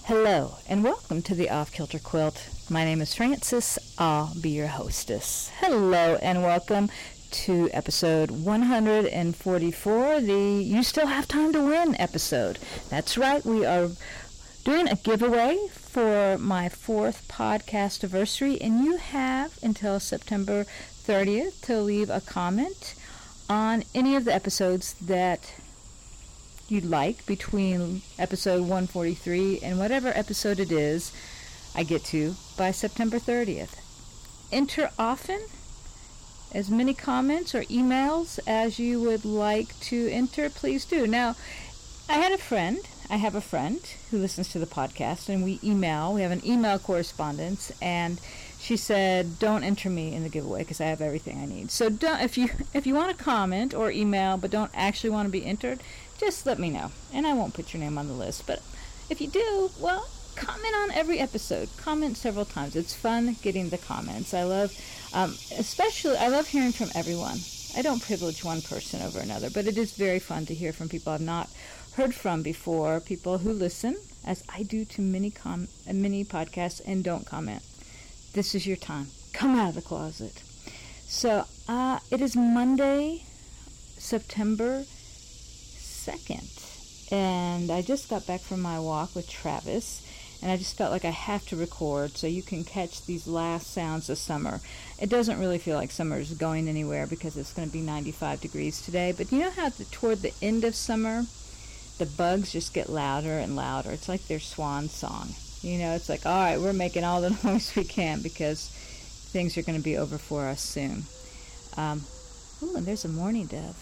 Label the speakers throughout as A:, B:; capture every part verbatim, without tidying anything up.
A: Hello, and welcome to the Off Kilter Quilt. My name is Frances. I'll be your hostess. Hello, and welcome to episode one hundred forty-four, the You Still Have Time to Win episode. That's right, we are doing a giveaway for my fourth podcast anniversary, and you have until September thirtieth to leave a comment on any of the episodes that you'd like between episode one forty-three and whatever episode it is I get to by September thirtieth. Enter often, as many comments or emails as you would like to enter, please do. Now, I had a friend, I have a friend who listens to the podcast, and we email, we have an email correspondence, and she said, don't enter me in the giveaway because I have everything I need. So don't, if you if you want to comment or email but don't actually want to be entered, just let me know, and I won't put your name on the list. But if you do, well, comment on every episode. Comment several times. It's fun getting the comments. I love, um, especially, I love hearing from everyone. I don't privilege one person over another, but it is very fun to hear from people I've not heard from before, people who listen, as I do to many, com- many podcasts, and don't comment. This is your time. Come out of the closet. So, uh, it is Monday, September second, and I just got back from my walk with Travis, and I just felt like I have to record so you can catch these last sounds of summer. It doesn't really feel like summer is going anywhere because it's going to be ninety-five degrees today, but you know how the, toward the end of summer the bugs just get louder and louder? It's like their swan song. You know, it's like, all right, we're making all the noise we can because things are going to be over for us soon. Um, ooh, and there's a mourning dove.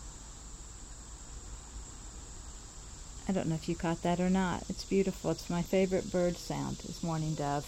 A: I don't know if you caught that or not. It's beautiful. It's my favorite bird sound, is mourning dove.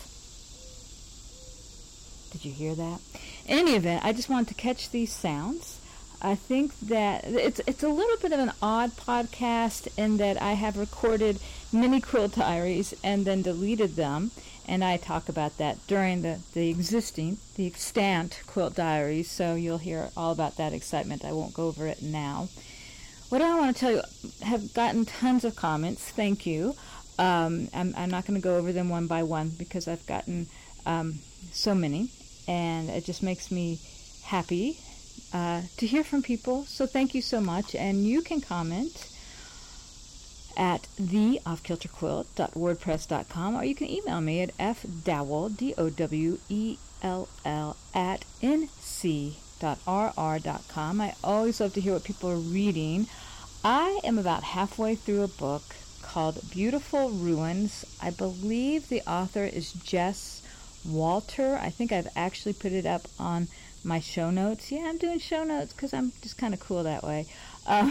A: Did you hear that? In any event, I just wanted to catch these sounds. I think that it's it's a little bit of an odd podcast in that I have recorded many quilt diaries and then deleted them, and I talk about that during the, the existing, the extant quilt diaries, so you'll hear all about that excitement. I won't go over it now. What I want to tell you, have gotten tons of comments. Thank you. Um, I'm, I'm not going to go over them one by one because I've gotten um, so many, and it just makes me happy uh, to hear from people. So thank you so much. And you can comment at the off kilter quilt dot wordpress dot com, or you can email me at fdowell, D O W E L L, at N C dot R R dot com. I always love to hear what people are reading. I am about halfway through a book called Beautiful Ruins. I believe the author is Jess Walter. I think I've actually put it up on my show notes. Yeah, I'm doing show notes because I'm just kind of cool that way. Uh,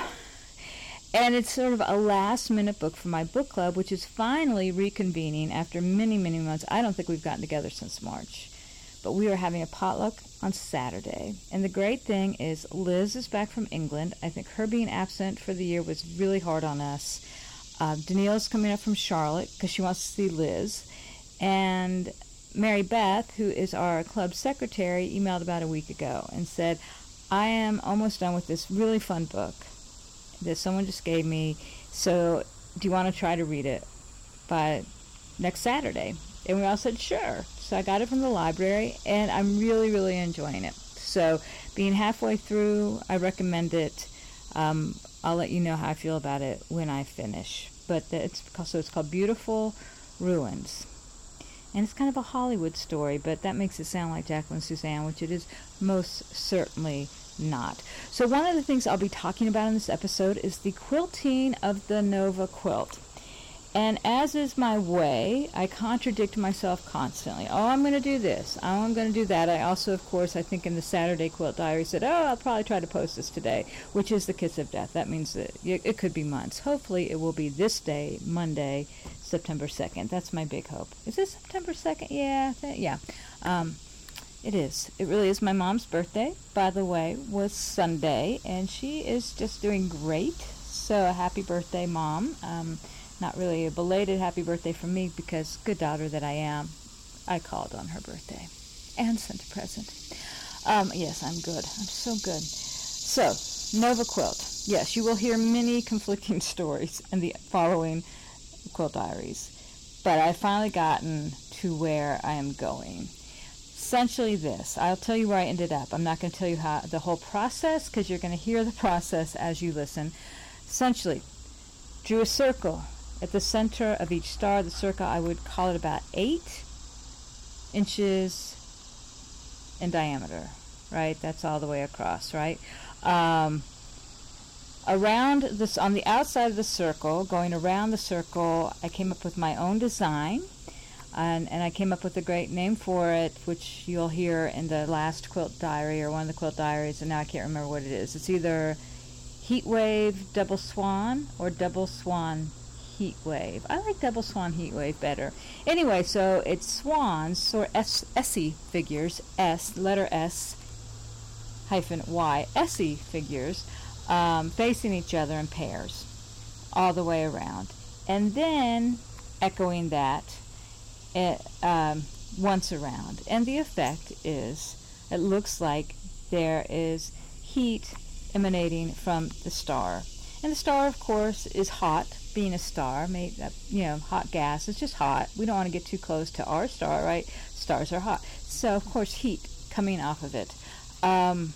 A: and it's sort of a last-minute book for my book club, which is finally reconvening after many, many months. I don't think we've gotten together since March. But we are having a potluck on Saturday. And the great thing is Liz is back from England. I think her being absent for the year was really hard on us. Uh, Danielle's coming up from Charlotte because she wants to see Liz. And Mary Beth, who is our club secretary, emailed about a week ago and said, I am almost done with this really fun book that someone just gave me. So do you want to try to read it by next Saturday? And we all said, sure. So I got it from the library, and I'm really, really enjoying it. So being halfway through, I recommend it. Um, I'll let you know how I feel about it when I finish. But the, it's so it's called Beautiful Ruins. And it's kind of a Hollywood story, but that makes it sound like Jacqueline Suzanne, which it is most certainly not. So one of the things I'll be talking about in this episode is the quilting of the Nova quilt. And as is my way, I contradict myself constantly. Oh, I'm going to do this. Oh, I'm going to do that. I also, of course, I think in the Saturday Quilt Diary said, oh, I'll probably try to post this today, which is the kiss of death. That means that it could be months. Hopefully, it will be this day, Monday, September second. That's my big hope. Is it September second? Yeah. Th- yeah. Um, it is. It really is. My mom's birthday, by the way, was Sunday, and she is just doing great. So happy birthday, Mom. Um, Not really a belated happy birthday from me because, good daughter that I am, I called on her birthday and sent a present. Um, yes, I'm good. I'm so good. So, Nova Quilt. Yes, you will hear many conflicting stories in the following quilt diaries. but I've finally gotten to where I am going. Essentially this. I'll tell you where I ended up. I'm not going to tell you how the whole process, because you're going to hear the process as you listen. Essentially, drew a circle at the center of each star. The circle, I would call it about eight inches in diameter, right? That's all the way across, right? Um, around this, on the outside of the circle, going around the circle, I came up with my own design. And, and I came up with a great name for it, which you'll hear in the last quilt diary or one of the quilt diaries, and now I can't remember what it is. It's either Heat Wave Double Swan or Double Swan Heat Wave. I like Double Swan Heat Wave better. Anyway, so it's swans, or S, Essie figures, S, letter S, hyphen Y, Essie figures, um, facing each other in pairs all the way around. And then, echoing that, It, um, once around, and the effect is it looks like there is heat emanating from the star, and the star of course is hot, being a star made up, you know, hot gas. It's just hot. We don't want to get too close to our star, right? Stars are hot, so of course heat coming off of it, um,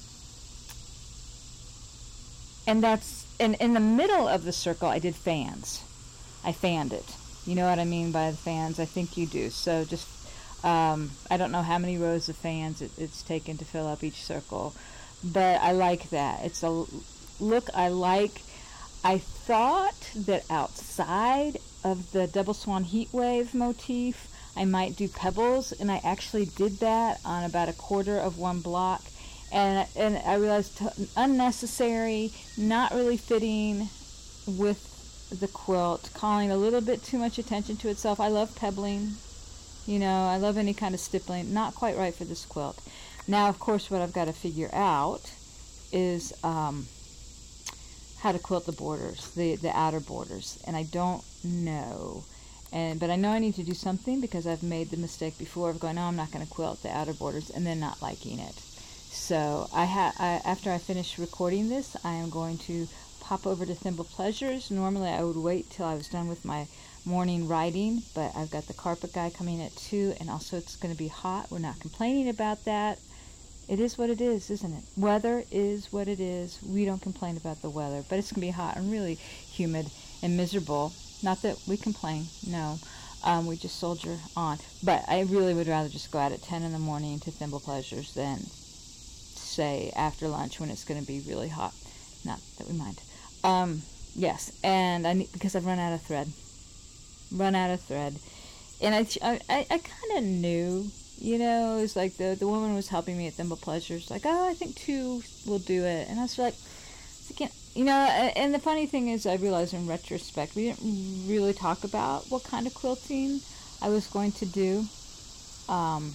A: and that's and in the middle of the circle I did fans. I fanned it. You know what I mean by the fans? I think you do. So just, um, I don't know how many rows of fans it, it's taken to fill up each circle, but I like that. It's a look I like. I thought that outside of the Double Swan Heat Wave motif, I might do pebbles, and I actually did that on about a quarter of one block, and, and I realized t- unnecessary, not really fitting with the quilt, calling a little bit too much attention to itself. I love pebbling, you know, I love any kind of stippling. Not quite right for this quilt. Now, of course, what I've got to figure out is um, how to quilt the borders, the, the outer borders, and I don't know. And but I know I need to do something, because I've made the mistake before of going, no, I'm not going to quilt the outer borders, and then not liking it. So I ha- I, after I finish recording this, I am going to pop over to Thimble Pleasures. Normally I would wait till I was done with my morning writing, but I've got the carpet guy coming at two, and also it's going to be hot. We're not complaining about that. It is what it is, isn't it? Weather is what it is. We don't complain about the weather, but it's going to be hot and really humid and miserable. Not that we complain, no. Um, we just soldier on. But I really would rather just go out at ten in the morning to Thimble Pleasures than, say, after lunch when it's going to be really hot. Not that we mind. Um, yes, and I need, because I've run out of thread. Run out of thread. And I, I, I kind of knew, you know, it was like the, the woman was helping me at Thimble Pleasures, like, oh, I think two will do it. And I was like, again, you know, and the funny thing is I realized in retrospect, we didn't really talk about what kind of quilting I was going to do. Um,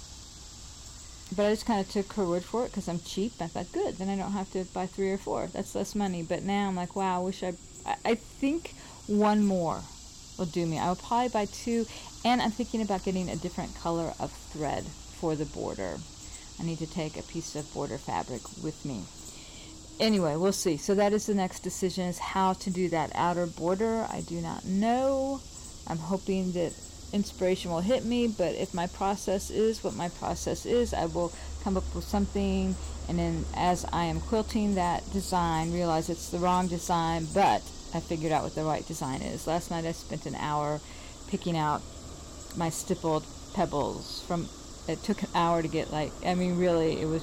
A: But I just kind of took her word for it because I'm cheap. I thought, good, then I don't have to buy three or four. That's less money. But now I'm like, wow, I wish I... I, I think one more will do me. I will probably buy two. And I'm thinking about getting a different color of thread for the border. I need to take a piece of border fabric with me. Anyway, we'll see. So that is the next decision, is how to do that outer border. I do not know. I'm hoping that inspiration will hit me, but if my process is what my process is, I will come up with something, and then as I am quilting that design, realize it's the wrong design, but I figured out what the right design is. Last night I spent an hour picking out my stippled pebbles from, it took an hour to get, like, I mean really it was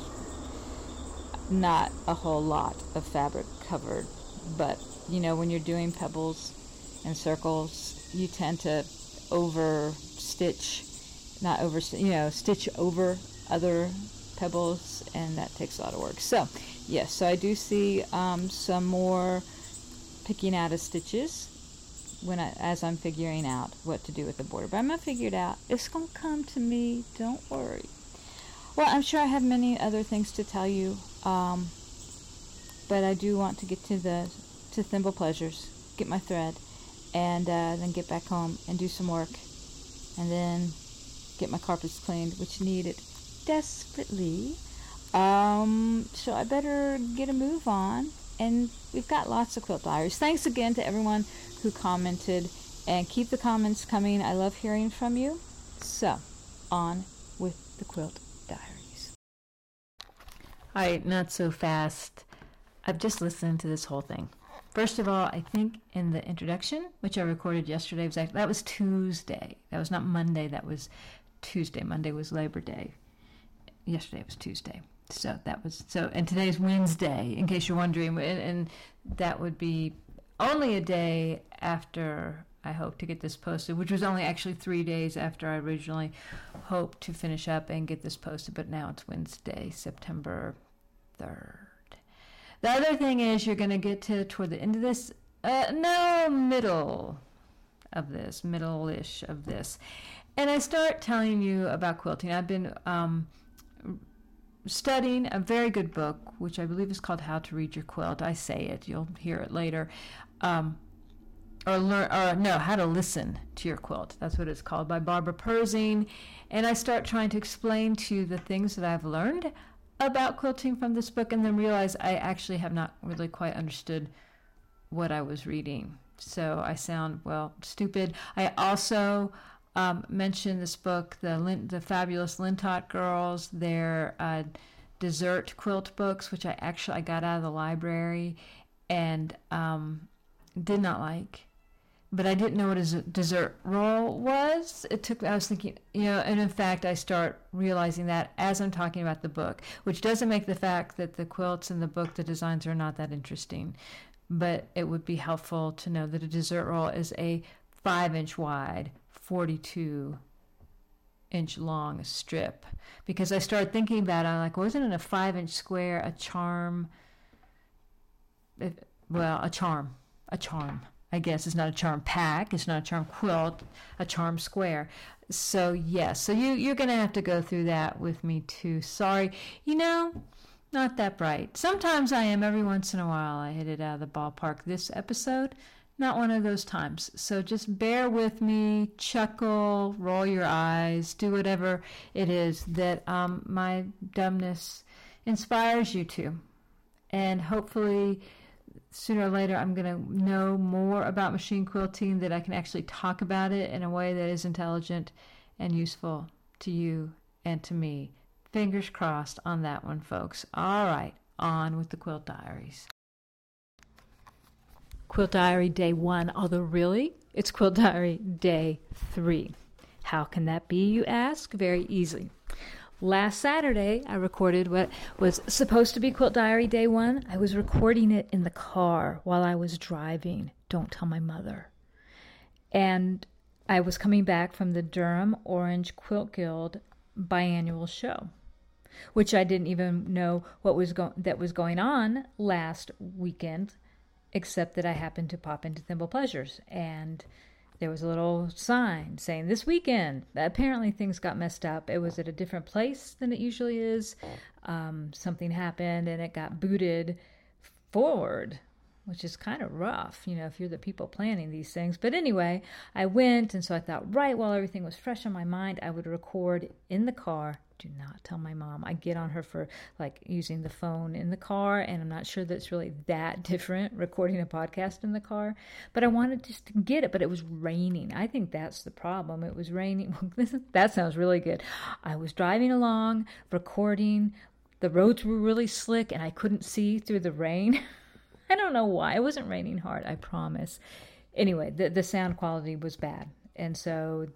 A: not a whole lot of fabric covered, but you know, when you're doing pebbles and circles, you tend to over stitch, not over, you know, stitch over other pebbles, and that takes a lot of work. So yes, so I do see um, some more picking out of stitches when I, as I'm figuring out what to do with the border, but I'm gonna figure it out. It's gonna come to me, don't worry. Well, I'm sure I have many other things to tell you, um, but I do want to get to the to Thimble Pleasures, get my thread, and uh, then get back home and do some work, and then get my carpets cleaned, which need it desperately. Um, so I better get a move on, and we've got lots of quilt diaries. Thanks again to everyone who commented And keep the comments coming. I love hearing from you. So, on with the Quilt Diaries. All right, not so fast. I've just listened to this whole thing. First of all, I think in the introduction, which I recorded yesterday, was actually, that was Tuesday. That was not Monday. That was Tuesday. Monday was Labor Day. Yesterday was Tuesday. So that was so. And today's Wednesday, in case you're wondering, and, and that would be only a day after I hope to get this posted, which was only actually three days after I originally hoped to finish up and get this posted. But now it's Wednesday, September third. The other thing is you're going to get to toward the end of this, uh, no, middle of this, middle-ish of this. And I start telling you about quilting. I've been um, studying a very good book, which I believe is called How to Read Your Quilt. I say it. You'll hear it later. Um, or learn, or no, How to Listen to Your Quilt. That's what it's called, by Barbara Persing. And I start trying to explain to you the things that I've learned about quilting from this book, and then realize I actually have not really quite understood what I was reading. So I sound, well, stupid. I also um, mentioned this book, the Lin- the Fabulous Lintot Girls, their uh, dessert quilt books, which I actually I got out of the library and um, did not like. But I didn't know what a dessert roll was. It took, I was thinking, you know, and in fact, I start realizing that as I'm talking about the book, which doesn't make the fact that the quilts in the book, the designs are not that interesting. But it would be helpful to know that a dessert roll is a five inch wide, forty-two inch long strip. Because I started thinking about it, I'm like, wasn't it a five inch square, a charm? If, well, a charm, a charm. I guess it's not a charm pack, it's not a charm quilt, a charm square. So yes, so you, you're going to have to go through that with me too. Sorry, you know, not that bright. Sometimes I am, every once in a while I hit it out of the ballpark. This episode, not one of those times. So just bear with me, chuckle, roll your eyes, do whatever it is that um, my dumbness inspires you to. And hopefully sooner or later, I'm going to know more about machine quilting, that I can actually talk about it in a way that is intelligent and useful to you and to me. Fingers crossed on that one, folks. All right, on with the Quilt Diaries. Quilt Diary Day one, although really, it's Quilt Diary Day three. How can that be, you ask? Very easily. Last Saturday, I recorded what was supposed to be Quilt Diary Day one. I was recording it in the car while I was driving. Don't tell my mother. And I was coming back from the Durham Orange Quilt Guild biannual show, which I didn't even know what was go- that was going on last weekend, except that I happened to pop into Thimble Pleasures, and there was a little sign saying this weekend. Apparently things got messed up. It was at a different place than it usually is. Um, something happened and it got booted forward, which is kind of rough, you know, if you're the people planning these things. But anyway, I went, and so I thought, right while everything was fresh on my mind, I would record in the car. Do not tell my mom. I get on her for like using the phone in the car, and I'm not sure that it's really that different recording a podcast in the car, but I wanted just to get it, but it was raining. I think that's the problem. It was raining. That sounds really good. I was driving along, recording. The roads were really slick, and I couldn't see through the rain. I don't know why. It wasn't raining hard, I promise. Anyway, the, the sound quality was bad, and so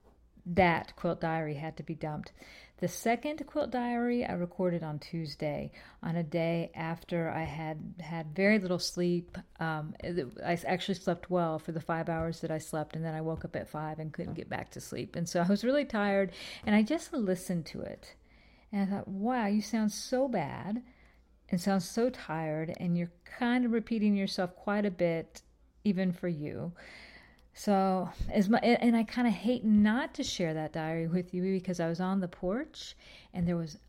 A: that Quilt Diary had to be dumped. The second Quilt Diary I recorded on Tuesday, on a day after I had had very little sleep. Um, I actually slept well for the five hours that I slept, and then I woke up at five and couldn't get back to sleep. And so I was really tired, and I just listened to it. And I thought, wow, you sound so bad and sound so tired, and you're kind of repeating yourself quite a bit, even for you. So, as my, and I kind of hate not to share that diary with you, because I was on the porch and there was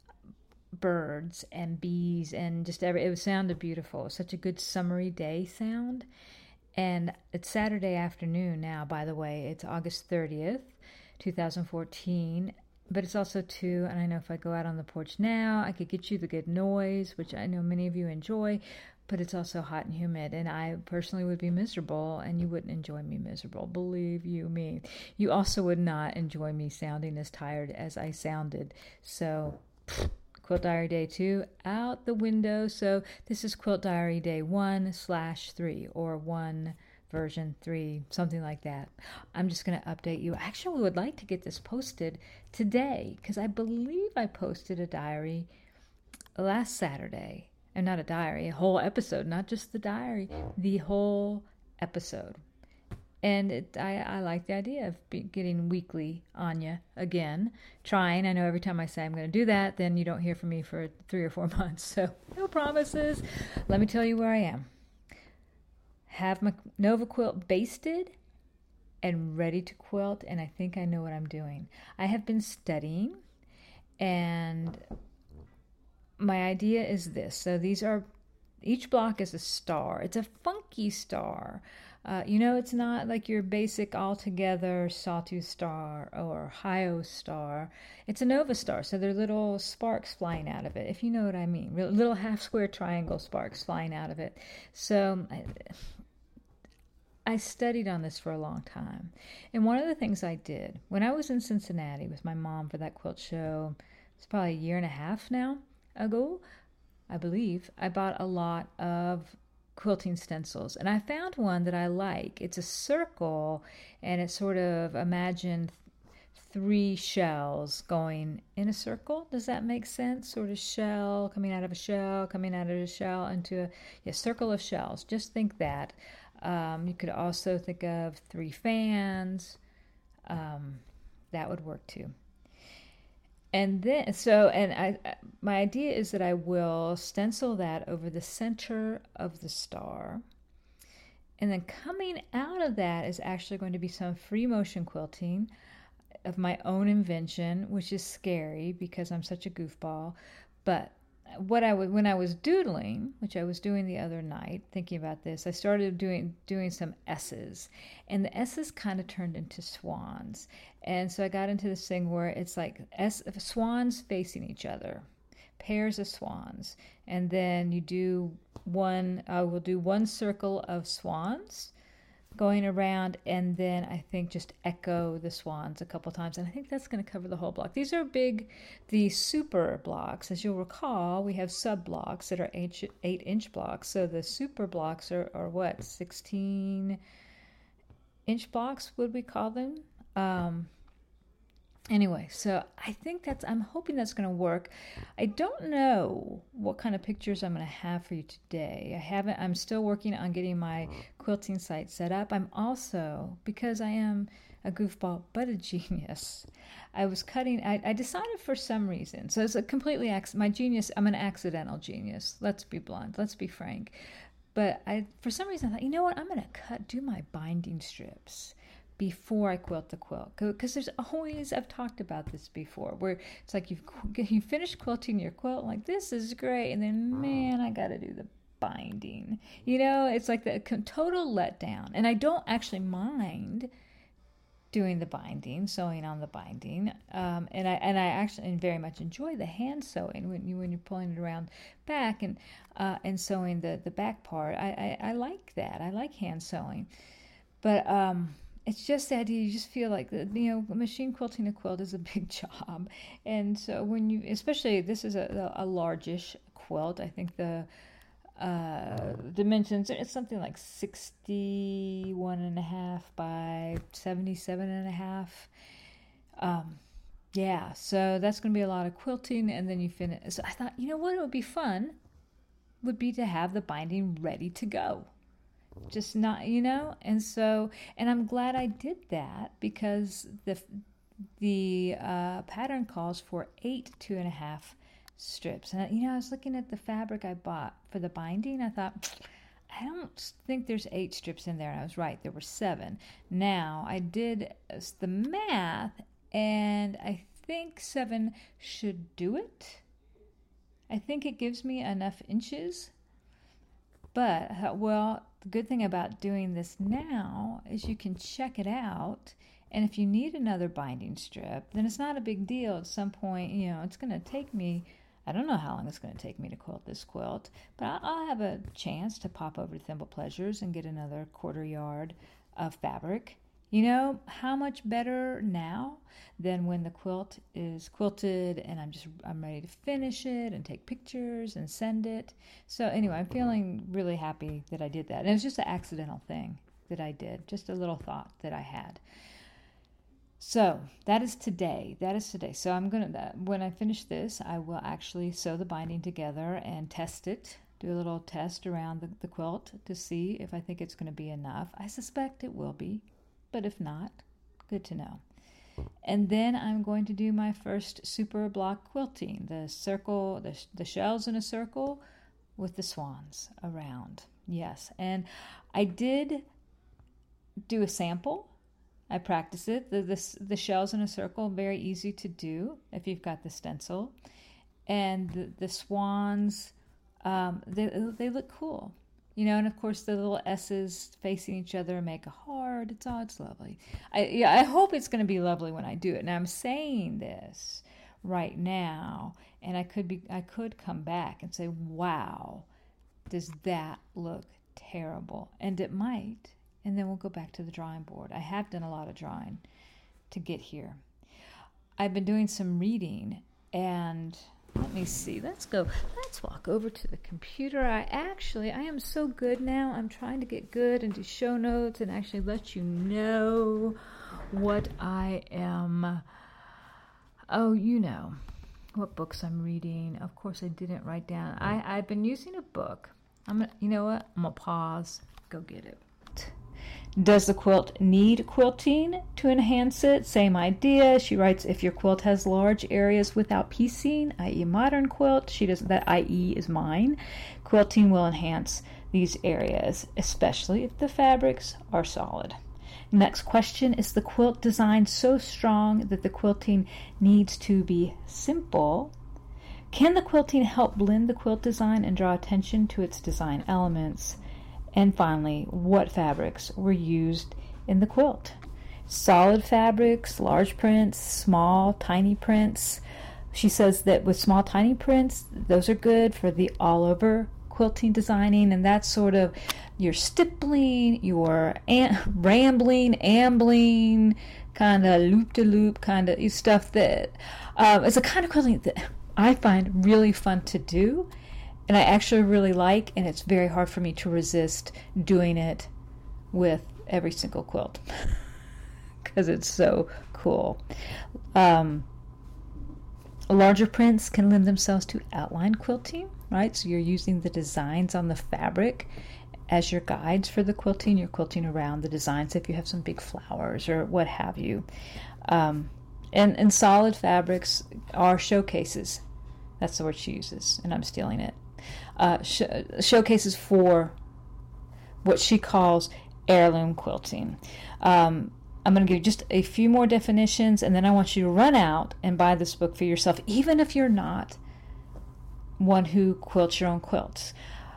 A: birds and bees and just every, it sounded beautiful. It was such a good summery day sound. And it's Saturday afternoon now, by the way. It's August thirtieth, twenty fourteen. But it's also two, and I know if I go out on the porch now, I could get you the good noise, which I know many of you enjoy. but it's also hot and humid, and I personally would be miserable, and you wouldn't enjoy me miserable. Believe you me. You also would not enjoy me sounding as tired as I sounded. So, Quilt Diary Day two, out the window. So this is Quilt Diary Day one slash three, or one version three, something like that. I'm just going to update you. Actually, we would like to get this posted today, because I believe I posted a diary last Saturday. And not a diary, a whole episode, not just the diary, the whole episode. And it, I, I like the idea of be, getting weekly Anya again, trying. I know every time I say I'm going to do that, then you don't hear from me for three or four months. So no promises. Let me tell you where I am. Have my Nova quilt basted and ready to quilt, and I think I know what I'm doing. I have been studying, and my idea is this. So these are, each block is a star. It's a funky star. Uh, you know, it's not like your basic all-together sawtooth star or Hi-O star. It's a Nova star, so there are little sparks flying out of it, if you know what I mean. Little half-square triangle sparks flying out of it. So I, I studied on this for a long time. And one of the things I did, when I was in Cincinnati with my mom for that quilt show, it's probably a year and a half now, ago, I believe, I bought a lot of quilting stencils, and I found one that I like. It's a circle, and it's sort of, imagine three shells going in a circle. Does that make sense? Sort of shell coming out of a shell, coming out of a shell into a yeah, circle of shells. Just think that. Um, you could also think of three fans. Um, that would work too. And then, so, and I, my idea is that I will stencil that over the center of the star. And then coming out of that is actually going to be some free motion quilting of my own invention, which is scary because I'm such a goofball. But what I was, when I was doodling, which I was doing the other night, thinking about this, I started doing doing some S's, and the S's kind of turned into swans. And so I got into this thing where it's like S, swans facing each other, pairs of swans, and then you do one. I will do one circle of swans going around, and then I think just echo the swans a couple times, and I think that's going to cover the whole block. These are big, the super blocks. As you'll recall, we have sub blocks that are eight, eight inch blocks. So the super blocks are, are what, sixteen inch blocks, would we call them? Um, Anyway, so I think that's, I'm hoping that's going to work. I don't know what kind of pictures I'm going to have for you today. I haven't, I'm still working on getting my quilting site set up. I'm also, because I am a goofball but a genius, I was cutting, I, I decided for some reason, so it's a completely, my genius, I'm an accidental genius. Let's be blunt, let's be frank. But I, for some reason, I thought, you know what, I'm going to cut, do my binding strips before I quilt the quilt, because there's always, I've talked about this before, where it's like you've you finished quilting your quilt, like this is great, and then man, I got to do the binding. You know, it's like the total letdown. And I don't actually mind doing the binding, sewing on the binding, um, and I and I actually very much enjoy the hand sewing when you when you're pulling it around back and uh, and sewing the the back part. I, I I like that. I like hand sewing, but um. It's just the idea, you just feel like, the, you know, machine quilting a quilt is a big job. And so when you, especially, this is a, a largish quilt. I think the uh, dimensions, it's something like sixty-one and a half by seventy-seven and a half. Um, yeah, so that's going to be a lot of quilting, and then you finish. So I thought, you know what, it would be fun, would be to have the binding ready to go. Just not, you know, and so, and I'm glad I did that, because the the uh, pattern calls for eight two and a half strips. And, you know, I was looking at the fabric I bought for the binding. I thought, I don't think there's eight strips in there. And I was right. There were seven. Now, I did the math, and I think seven should do it. I think it gives me enough inches. But, well, the good thing about doing this now is you can check it out, and if you need another binding strip, then it's not a big deal. At some point, you know, it's going to take me I don't know how long it's going to take me to quilt this quilt, but I'll, I'll have a chance to pop over to Thimble Pleasures and get another quarter yard of fabric. You know, how much better now than when the quilt is quilted and I'm just, I'm ready to finish it and take pictures and send it. So anyway, I'm feeling really happy that I did that. And it was just an accidental thing that I did, just a little thought that I had. So that is today. That is today. So I'm going to, when I finish this, I will actually sew the binding together and test it. Do a little test around the, the quilt to see if I think it's going to be enough. I suspect it will be. But if not, good to know. And then I'm going to do my first super block quilting, the circle, the, the shells in a circle with the swans around. Yes, and I did do a sample. I practiced it. The, the, the shells in a circle, very easy to do if you've got the stencil. And the, the swans, um, they, they look cool. You know, and of course the little S's facing each other make a heart. It's all, it's lovely. I yeah, I hope it's going to be lovely when I do it. Now I'm saying this right now, and I could be, I could come back and say, "Wow, does that look terrible?" And it might, and then we'll go back to the drawing board. I have done a lot of drawing to get here. I've been doing some reading, and let me see. Let's go. Let's walk over to the computer. I actually, I am so good now. I'm trying to get good and do show notes and actually let you know what I am. Oh, you know what books I'm reading. Of course, I didn't write down. I, I've been using a book. I'm gonna, you know what? I'm gonna pause. Go get it. Does the quilt need quilting to enhance it? Same idea. She writes, if your quilt has large areas without piecing, that is modern quilt, she doesn't, that that is is mine, quilting will enhance these areas, especially if the fabrics are solid. Next question, is the quilt design so strong that the quilting needs to be simple? Can the quilting help blend the quilt design and draw attention to its design elements? And finally, what fabrics were used in the quilt? Solid fabrics, large prints, small, tiny prints. She says that with small, tiny prints, those are good for the all-over quilting designing, and that's sort of your stippling, your am- rambling, ambling, kind of loop-de-loop kind of stuff that um, is a kind of quilting that I find really fun to do. And I actually really like, and it's very hard for me to resist doing it with every single quilt because it's so cool. Um, larger prints can lend themselves to outline quilting, right? So you're using the designs on the fabric as your guides for the quilting. You're quilting around the designs if you have some big flowers or what have you. Um, and, and solid fabrics are showcases. That's the word she uses, and I'm stealing it. Uh, sh- showcases for what she calls heirloom quilting. Um, I'm going to give you just a few more definitions, and then I want you to run out and buy this book for yourself, even if you're not one who quilts your own quilts.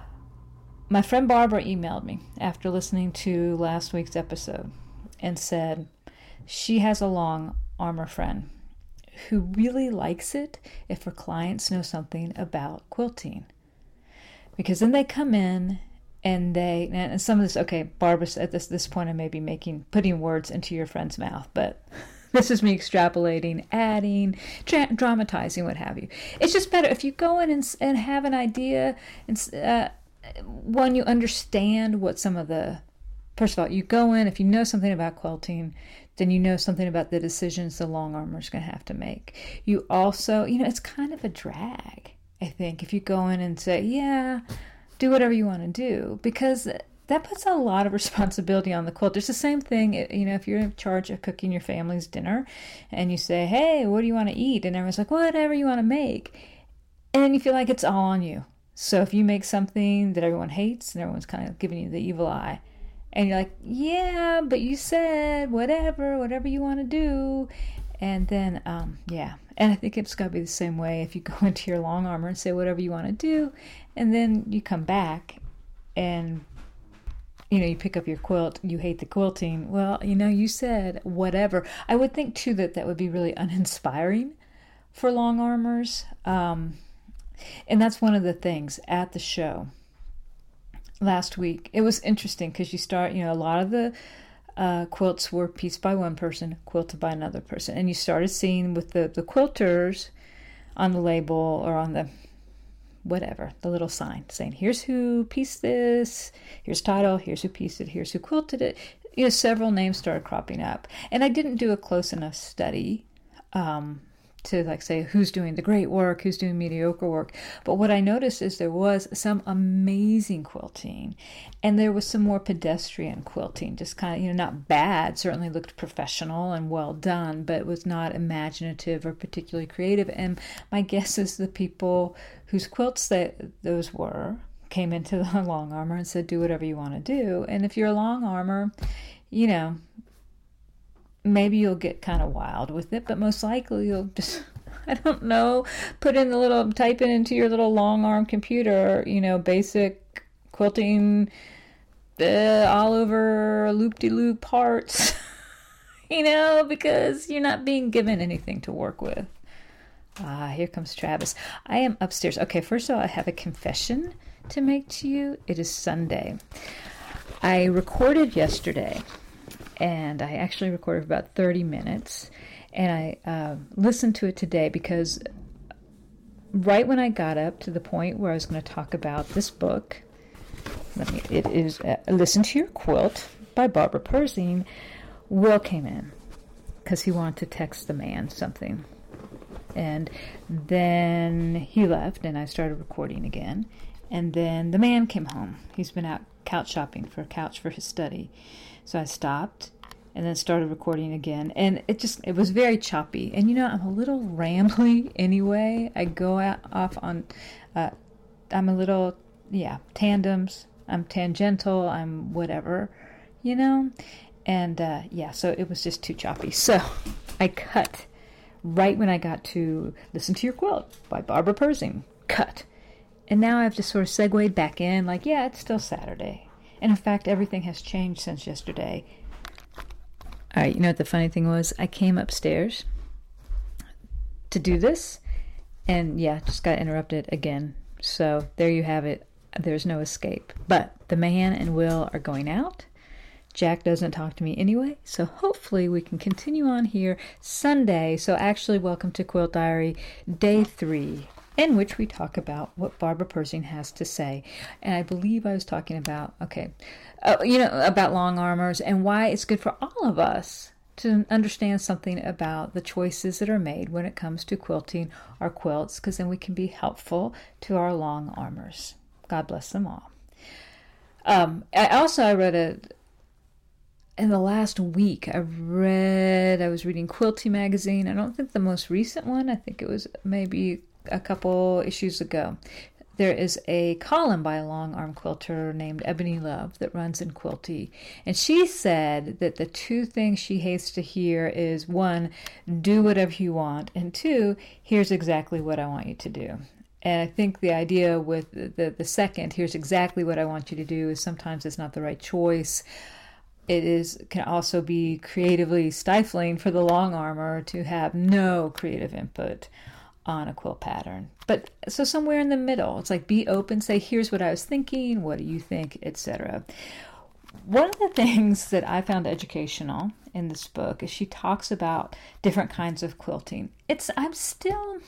A: My friend Barbara emailed me after listening to last week's episode and said she has a long armor friend who really likes it if her clients know something about quilting. Because then they come in and they, and some of this, okay, Barbara, at this this point I may be making, putting words into your friend's mouth, but this is me extrapolating, adding, tra- dramatizing, what have you. It's just better if you go in and, and have an idea, and uh, one, you understand what some of the, first of all, you go in, if you know something about quilting, then you know something about the decisions the long armor is going to have to make. You also, you know, it's kind of a drag, I think, if you go in and say, yeah, do whatever you want to do, because that puts a lot of responsibility on the quilter. It's the same thing, you know, if you're in charge of cooking your family's dinner and you say, hey, what do you want to eat? And everyone's like, whatever you want to make. And then you feel like it's all on you. So if you make something that everyone hates and everyone's kind of giving you the evil eye, and you're like, yeah, but you said whatever, whatever you want to do. And then, um, yeah, and I think it's got to be the same way if you go into your long armor and say whatever you want to do, and then you come back and, you know, you pick up your quilt, you hate the quilting. Well, you know, you said whatever. I would think, too, that that would be really uninspiring for long armors. Um, And that's one of the things at the show last week. It was interesting because you start, you know, a lot of the uh, quilts were pieced by one person, quilted by another person. And you started seeing with the, the quilters on the label or on the whatever, the little sign saying, here's who pieced this, here's title, here's who pieced it, here's who quilted it. You know, several names started cropping up. And I didn't do a close enough study um, to like say who's doing the great work, who's doing mediocre work. But what I noticed is there was some amazing quilting, and there was some more pedestrian quilting, just kind of, you know, not bad, certainly looked professional and well done, but was not imaginative or particularly creative. And my guess is the people whose quilts that those were came into the long armor and said, do whatever you want to do. And if you're a long armor, you know, maybe you'll get kind of wild with it, but most likely you'll just, I don't know, put in the little, type it into your little long arm computer, you know, basic quilting, uh, all over loop-de-loop parts, you know, because you're not being given anything to work with. Ah, here comes Travis. I am upstairs. Okay, first of all, I have a confession to make to you. It is Sunday. I recorded yesterday, and I actually recorded for about thirty minutes, and I uh, listened to it today because right when I got up to the point where I was going to talk about this book, let me, it is uh, Listen to Your Quilt by Barbara Persing, Will came in because he wanted to text the man something. And then he left, and I started recording again. And then the man came home. He's been out couch shopping for a couch for his study. So I stopped and then started recording again. And it just, it was very choppy. And, you know, I'm a little rambly anyway. I go out off on, uh, I'm a little, yeah, tandems. I'm tangential. I'm whatever, you know. And, uh, yeah, so it was just too choppy. So I cut right when I got to Listen to Your Quilt by Barbara Persing. Cut. And now I've just sort of segued back in, like, yeah, it's still Saturday. And in fact, everything has changed since yesterday. All right, you know what the funny thing was? I came upstairs to do this, and yeah, just got interrupted again. So there you have it. There's no escape. But the man and Will are going out. Jack doesn't talk to me anyway, so hopefully we can continue on here Sunday. So actually, welcome to Quilt Diary, day three, in which we talk about what Barbara Persing has to say. And I believe I was talking about, okay, uh, you know, about long armors and why it's good for all of us to understand something about the choices that are made when it comes to quilting our quilts, because then we can be helpful to our long armors. God bless them all. Um, I also, I read a, in the last week, I read, I was reading Quilty Magazine. I don't think the most recent one, I think it was maybe a couple issues ago. There is a column by a long arm quilter named Ebony Love that runs in Quilty. And she said that the two things she hates to hear is, one, do whatever you want, and two, here's exactly what I want you to do. And I think the idea with the, the, the second, here's exactly what I want you to do, is sometimes it's not the right choice. It is can also be creatively stifling for the long armor to have no creative input on a quilt pattern. But so somewhere in the middle, it's like be open, say, here's what I was thinking, what do you think, et cetera. One of the things that I found educational in this book is she talks about different kinds of quilting. It's I'm still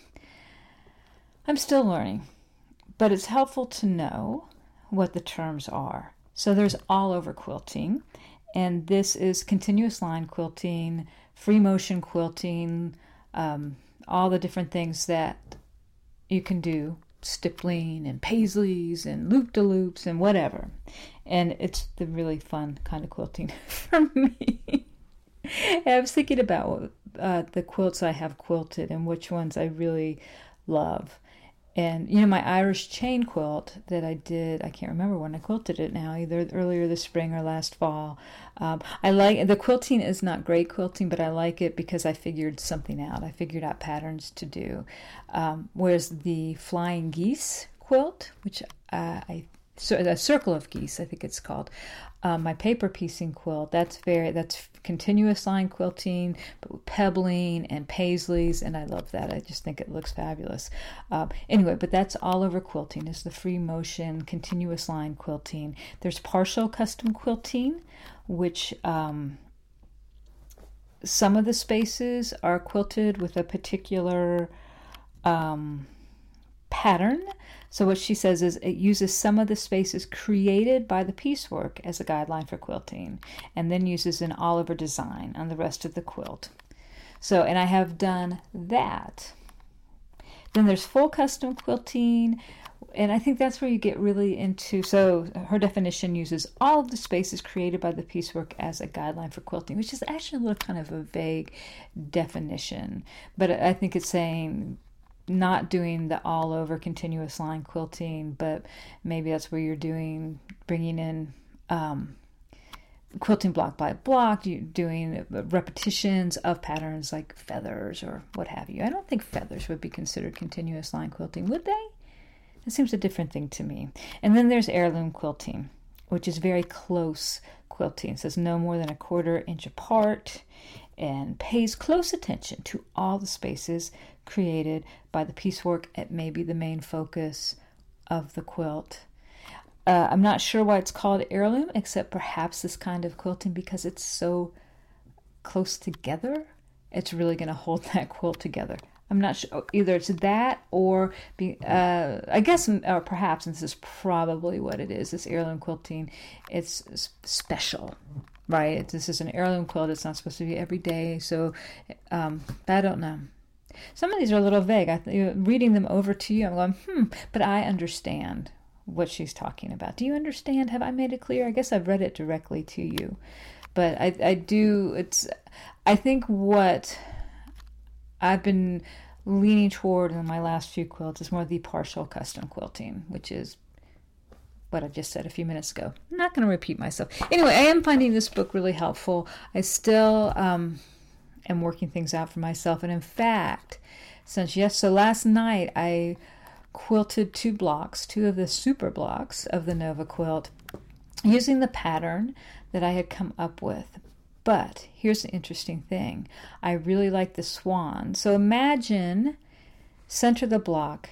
A: I'm still learning, but it's helpful to know what the terms are. So there's all over quilting. And this is continuous line quilting, free motion quilting, um, all the different things that you can do, stippling and paisleys and loop-de-loops and whatever. And it's the really fun kind of quilting for me. I was thinking about uh, the quilts I have quilted and which ones I really love. And, you know, my Irish chain quilt that I did, I can't remember when I quilted it now, either earlier this spring or last fall. Um, I like, the quilting is not great quilting, but I like it because I figured something out. I figured out patterns to do. Um, whereas the Flying Geese quilt, which uh, I so a circle of geese, I think it's called. Um, my paper piecing quilt, that's very, that's continuous line quilting, but with pebbling and paisleys, and I love that. I just think it looks fabulous. Um, anyway, but that's all over quilting, is the free motion, continuous line quilting. There's partial custom quilting, which um, some of the spaces are quilted with a particular um, pattern. So what she says is it uses some of the spaces created by the piecework as a guideline for quilting, and then uses an all-over design on the rest of the quilt. So, and I have done that. Then there's full custom quilting, and I think that's where you get really into, so her definition uses all of the spaces created by the piecework as a guideline for quilting, which is actually a little kind of a vague definition, but I think it's saying not doing the all over continuous line quilting, but maybe that's where you're doing, bringing in um, quilting block by block, you doing repetitions of patterns like feathers or what have you. I don't think feathers would be considered continuous line quilting, would they? It seems a different thing to me. And then there's heirloom quilting, which is very close quilting. It says no more than a quarter inch apart, and pays close attention to all the spaces created by the piecework. It may be the main focus of the quilt. Uh, I'm not sure why it's called heirloom, except perhaps this kind of quilting, because it's so close together, it's really going to hold that quilt together. I'm not sure. Either it's that or, be, uh, I guess, or perhaps, and this is probably what it is, this heirloom quilting, it's special, right? This is an heirloom quilt. It's not supposed to be every day. So um, I don't know. Some of these are a little vague. I th- reading them over to you, I'm going, hmm, but I understand what she's talking about. Do you understand? Have I made it clear? I guess I've read it directly to you. But I, I do, it's, I think what I've been leaning toward in my last few quilts is more the partial custom quilting, which is what I just said a few minutes ago. I'm not going to repeat myself. Anyway, I am finding this book really helpful. I still um, am working things out for myself. And in fact, since yes, so last night I quilted two blocks, two of the super blocks of the Nova quilt, using the pattern that I had come up with. But here's the interesting thing. I really like the swan. So imagine, center the block.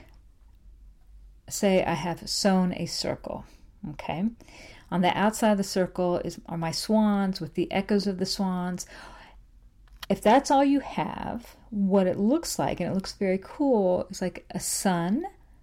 A: Say I have sewn a circle, okay? On the outside of the circle is are my swans with the echoes of the swans. If that's all you have, what it looks like, and it looks very cool, is like a sun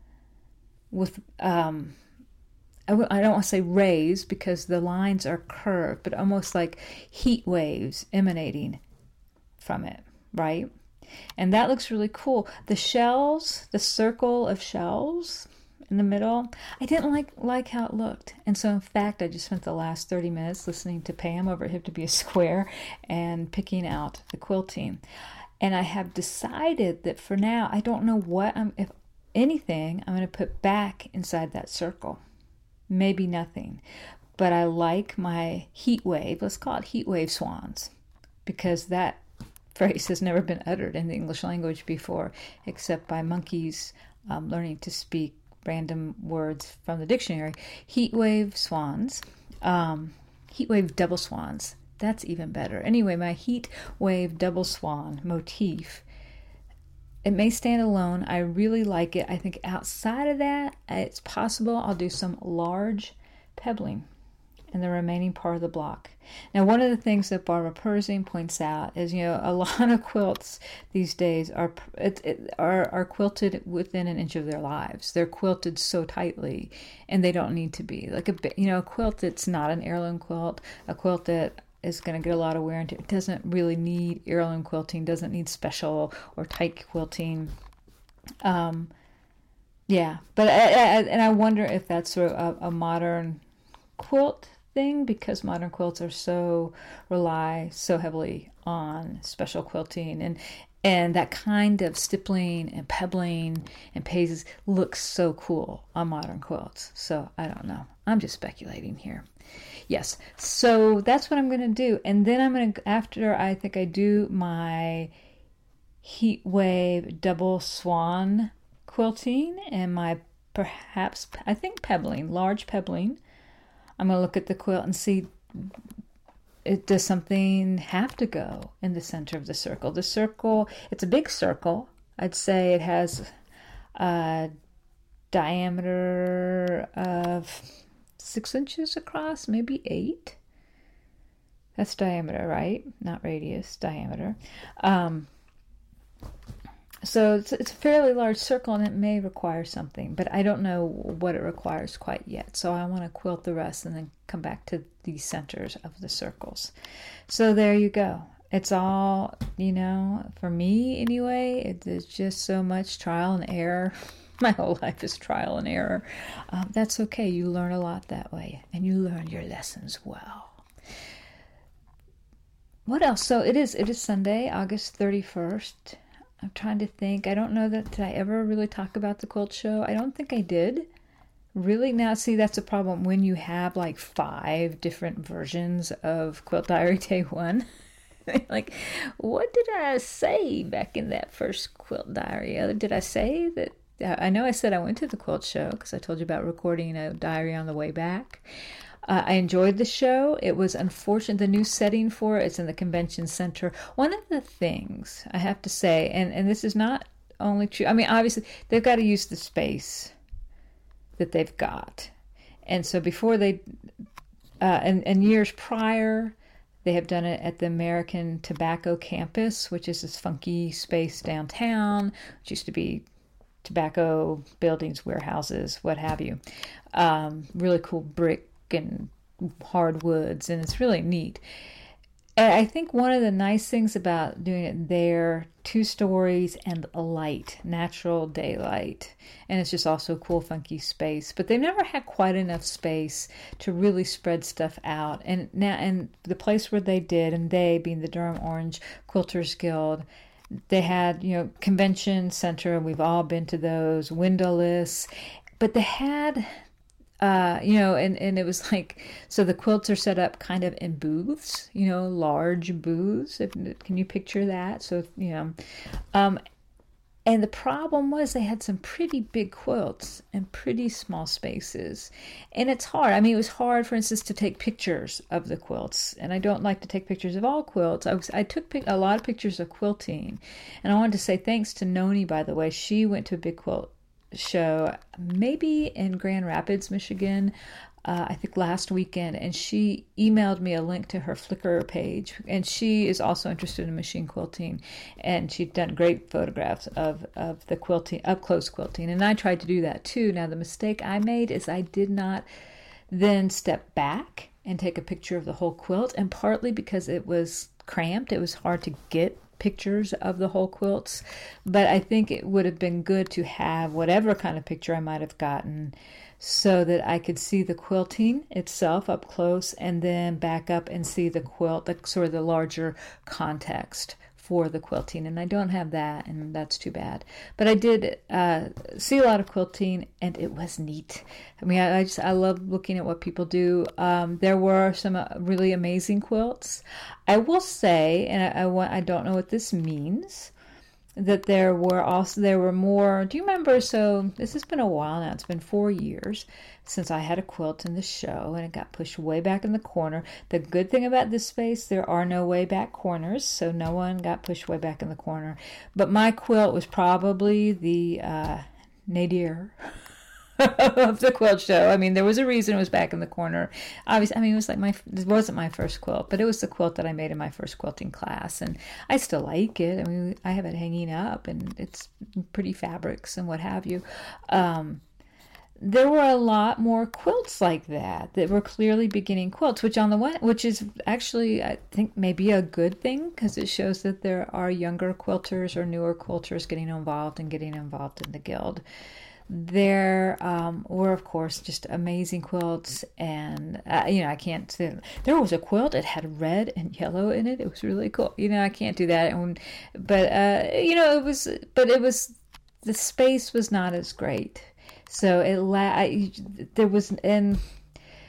A: with, um, I, w- I don't want to say rays because the lines are curved, but almost like heat waves emanating from it, right? And that looks really cool. The shells, the circle of shells in the middle, I didn't like like how it looked. And so in fact, I just spent the last thirty minutes listening to Pam over at Hip to Be a Square and picking out the quilting. And I have decided that for now, I don't know what I'm, if anything, I'm going to put back inside that circle. Maybe nothing. But I like my heat wave, let's call it heat wave swans, because that phrase has never been uttered in the English language before, except by monkeys um, learning to speak random words from the dictionary. Heat wave swans, um, heat wave double swans, that's even better. Anyway, my heat wave double swan motif, it may stand alone. I really like it. I think outside of that, it's possible I'll do some large pebbling in the remaining part of the block. Now, one of the things that Barbara Persing points out is, you know, a lot of quilts these days are it, it, are are quilted within an inch of their lives. They're quilted so tightly, and they don't need to be. Like a you know, a quilt that's not an heirloom quilt, a quilt that is going to get a lot of wear and tear. It doesn't really need heirloom quilting, doesn't need special or tight quilting. Um, yeah, but I, I, and I wonder if that's sort of a, a modern quilt thing, because modern quilts are so rely so heavily on special quilting, and and that kind of stippling and pebbling and paises looks so cool on modern quilts. So I don't know. I'm just speculating here. Yes, so that's what I'm going to do. And then I'm going to, after I think I do my heat wave double swan quilting and my perhaps, I think pebbling, large pebbling. I'm going to look at the quilt and see, it, does something have to go in the center of the circle? The circle, it's a big circle. I'd say it has a diameter of six inches across, maybe eight. That's diameter, right? Not radius, diameter. Um, so it's, it's a fairly large circle, and it may require something, but I don't know what it requires quite yet. So I want to quilt the rest and then come back to the centers of the circles. So there you go. It's all, you know, for me anyway, it, it's just so much trial and error. My whole life is trial and error. Um, that's okay. You learn a lot that way, and you learn your lessons well. What else? So it is it is Sunday, August thirty-first. I'm trying to think. I don't know that did I ever really talk about the quilt show. I don't think I did. Really? Now, see, that's a problem when you have like five different versions of Quilt Diary Day One. Like, what did I say back in that first quilt diary? Did I say that? I know I said I went to the quilt show because I told you about recording a diary on the way back. Uh, I enjoyed the show. It was unfortunate. The new setting for it, it's in the convention center. One of the things I have to say, and, and this is not only true, I mean, obviously, they've got to use the space that they've got. And so before they, uh, and, and years prior, they have done it at the American Tobacco Campus, which is this funky space downtown, which used to be tobacco buildings, warehouses, what have you. Um, really cool brick and hardwoods, and it's really neat. And I think one of the nice things about doing it there, two stories and a light, natural daylight, and it's just also a cool, funky space. But they never had quite enough space to really spread stuff out. And now, and the place where they did, and they being the Durham Orange Quilters Guild, they had, you know, convention center. We've all been to those, windowless, but they had. Uh, you know, and, and it was like, so the quilts are set up kind of in booths, you know, large booths. If, can you picture that? So, you know, um, and the problem was they had some pretty big quilts and pretty small spaces. And it's hard. I mean, it was hard, for instance, to take pictures of the quilts. And I don't like to take pictures of all quilts. I, was, I took pic- a lot of pictures of quilting. And I wanted to say thanks to Noni, by the way. She went to a big quilt show maybe in Grand Rapids, Michigan, uh, I think last weekend, and she emailed me a link to her Flickr page, and she is also interested in machine quilting, and she'd done great photographs of, of the quilting, up close quilting, and I tried to do that too. Now the mistake I made is I did not then step back and take a picture of the whole quilt, and partly because it was cramped, it was hard to get pictures of the whole quilts, but I think it would have been good to have whatever kind of picture I might have gotten so that I could see the quilting itself up close and then back up and see the quilt, the sort of the larger context for the quilting, and I don't have that, and that's too bad. But I did uh, see a lot of quilting, and it was neat. I mean, I, I just I love looking at what people do. Um, there were some uh, really amazing quilts. I will say, and I, I want I don't know what this means, that there were also there were more. Do you remember? So this has been a while now. It's been four years since I had a quilt in the show, and it got pushed way back in the corner. The good thing about this space, there are no way back corners, so no one got pushed way back in the corner. But my quilt was probably the uh, nadir of the quilt show. I mean, there was a reason it was back in the corner. Obviously, I mean, it was like my, it wasn't my first quilt, but it was the quilt that I made in my first quilting class, and I still like it. I mean, I have it hanging up, and it's pretty fabrics and what have you. Um, There were a lot more quilts like that that were clearly beginning quilts, which on the one, which is actually, I think, maybe a good thing, because it shows that there are younger quilters or newer quilters getting involved and getting involved in the guild. There um, were, of course, just amazing quilts, and uh, you know, I can't say, there was a quilt, it had red and yellow in it. It was really cool. You know, I can't do that, and, but uh, you know, it was, but it was, the space was not as great. So it la- I, there was, and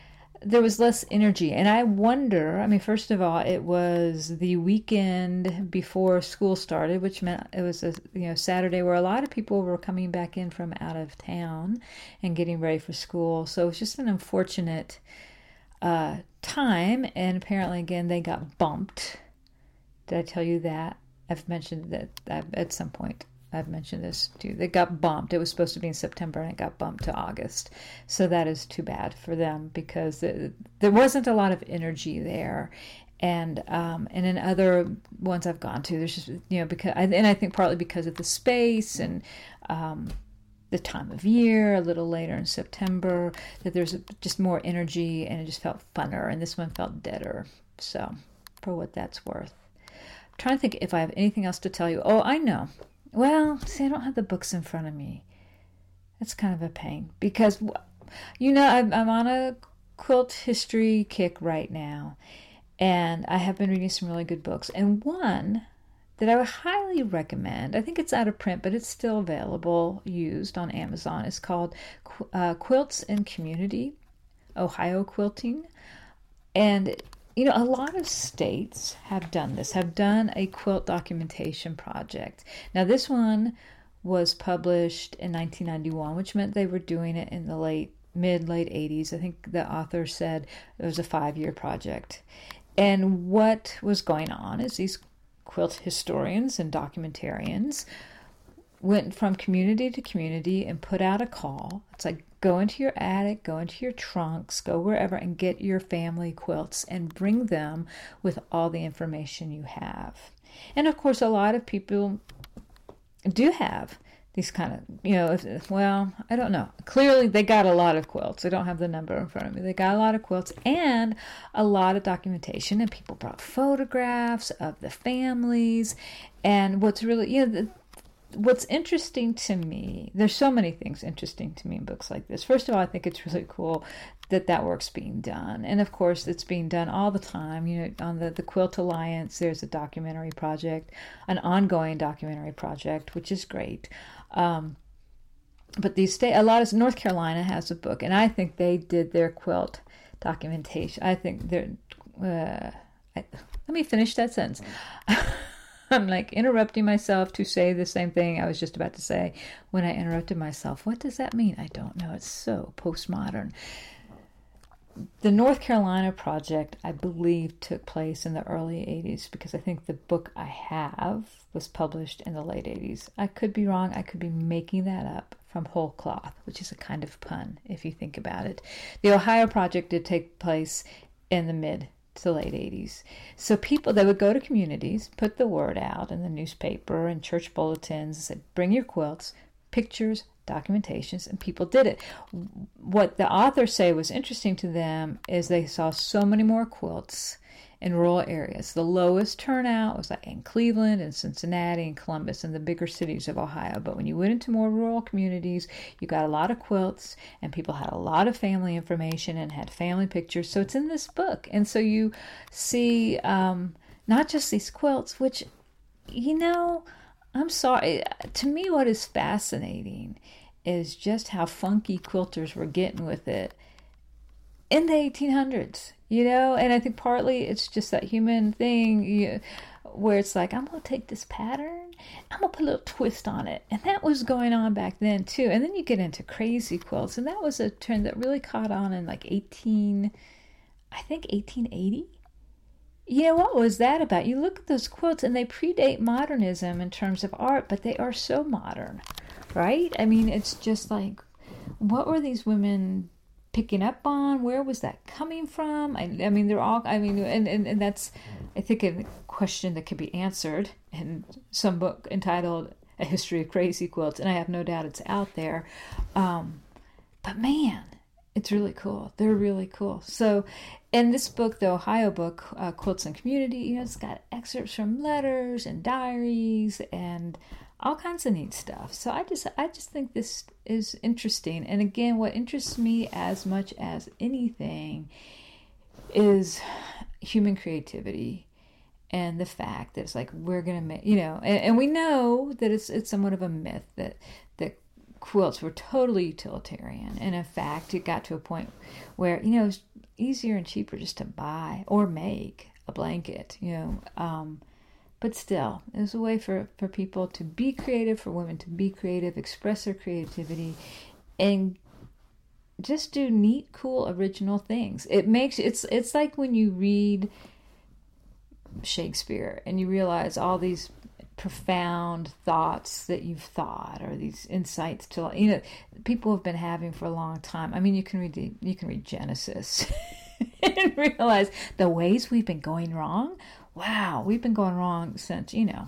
A: there was less energy. And I wonder, I mean, first of all, it was the weekend before school started, which meant it was a you know Saturday where a lot of people were coming back in from out of town and getting ready for school. So it was just an unfortunate uh, time. And apparently, again, they got bumped. Did I tell you that? I've mentioned that I've, at some point. I've mentioned this too. They got bumped. It was supposed to be in September and it got bumped to August. So that is too bad for them because it, there wasn't a lot of energy there. And um, and in other ones I've gone to, there's just, you know, because, and I think partly because of the space and um, the time of year, a little later in September, that there's just more energy and it just felt funner. And this one felt deader. So for what that's worth. I'm trying to think if I have anything else to tell you. Oh, I know. Well, see, I don't have the books in front of me. That's kind of a pain because, you know, I'm, I'm on a quilt history kick right now, and I have been reading some really good books. And one that I would highly recommend, I think it's out of print, but it's still available, used on Amazon, is called uh, Quilts and Community, Ohio Quilting. And you know, a lot of states have done this, have done a quilt documentation project. Now, this one was published in nineteen ninety-one, which meant they were doing it in the late, mid, late eighties. I think the author said it was a five-year project. And what was going on is these quilt historians and documentarians went from community to community and put out a call. It's like, go into your attic, go into your trunks, go wherever and get your family quilts and bring them with all the information you have. And of course, a lot of people do have these kind of, you know, if, well, I don't know. Clearly, they got a lot of quilts. I don't have the number in front of me. They got a lot of quilts and a lot of documentation. And people brought photographs of the families. And what's really, you know, the, what's interesting to me, there's so many things interesting to me in books like this. First of all, I think it's really cool that that work's being done. And of course, it's being done all the time. You know, on the, the Quilt Alliance, there's a documentary project, an ongoing documentary project, which is great. Um, but these state, a lot of, North Carolina has a book, and I think they did their quilt documentation. I think they're, uh, I, let me finish that sentence. I'm like interrupting myself to say the same thing I was just about to say when I interrupted myself. What does that mean? I don't know. It's so postmodern. The North Carolina project, I believe, took place in the early eighties because I think the book I have was published in the late eighties. I could be wrong. I could be making that up from whole cloth, which is a kind of pun if you think about it. The Ohio project did take place in the mid to the late eighties. So people, they would go to communities, put the word out in the newspaper and church bulletins, and said, bring your quilts, pictures, documentations, and people did it. What the authors say was interesting to them is they saw so many more quilts in rural areas. The lowest turnout was like in Cleveland and Cincinnati and Columbus and the bigger cities of Ohio. But when you went into more rural communities, you got a lot of quilts and people had a lot of family information and had family pictures. So it's in this book. And so you see um, not just these quilts, which, you know, I'm sorry. To me, what is fascinating is just how funky quilters were getting with it in the eighteen hundreds, you know? And I think partly it's just that human thing you, where it's like, I'm going to take this pattern, I'm going to put a little twist on it. And that was going on back then, too. And then you get into crazy quilts. And that was a trend that really caught on in like eighteen, I think eighteen eighty. You know, what was that about? You look at those quilts and they predate modernism in terms of art, but they are so modern, right? I mean, it's just like, what were these women picking up on? Where was that coming from? I, I mean, they're all, I mean, and, and, and that's, I think, a question that could be answered in some book entitled A History of Crazy Quilts, and I have no doubt it's out there. Um, but man, it's really cool. They're really cool. So in this book, the Ohio book, uh, Quilts and Community, you know, it's got excerpts from letters and diaries and all kinds of neat stuff. So I just I just think this is interesting. And again, what interests me as much as anything is human creativity and the fact that it's like we're gonna make, you know, and, and we know that it's it's somewhat of a myth that that quilts were totally utilitarian. And in fact, it got to a point where, you know, it was easier and cheaper just to buy or make a blanket, you know. Um, but still, it was a way for, for people to be creative, for women to be creative, express their creativity, and just do neat, cool, original things. It makes, it's, it's like when you read Shakespeare and you realize all these profound thoughts that you've thought, or these insights to, you know, people have been having for a long time. I mean, you can read the, you can read Genesis and realize the ways we've been going wrong. Wow, we've been going wrong since, you know,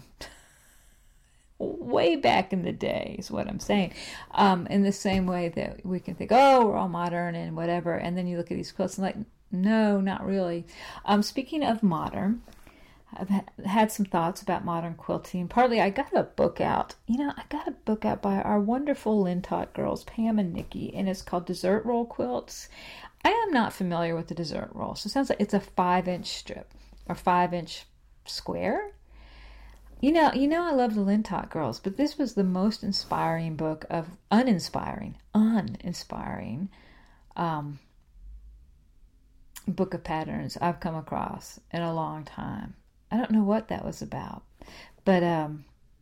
A: way back in the day is what I'm saying. Um, in the same way that we can think, oh, we're all modern and whatever, and then you look at these quilts and like, no, not really. Um, speaking of modern, I've had some thoughts about modern quilting. Partly, I got a book out. You know, I got a book out by our wonderful Lintott girls, Pam and Nikki, and it's called Dessert Roll Quilts. I am not familiar with the dessert roll, so it sounds like it's a five-inch strip or five-inch square. You know, you know, I love the Lintott girls, but this was the most inspiring book of uninspiring, uninspiring um, book of patterns I've come across in a long time. I don't know what that was about, but um,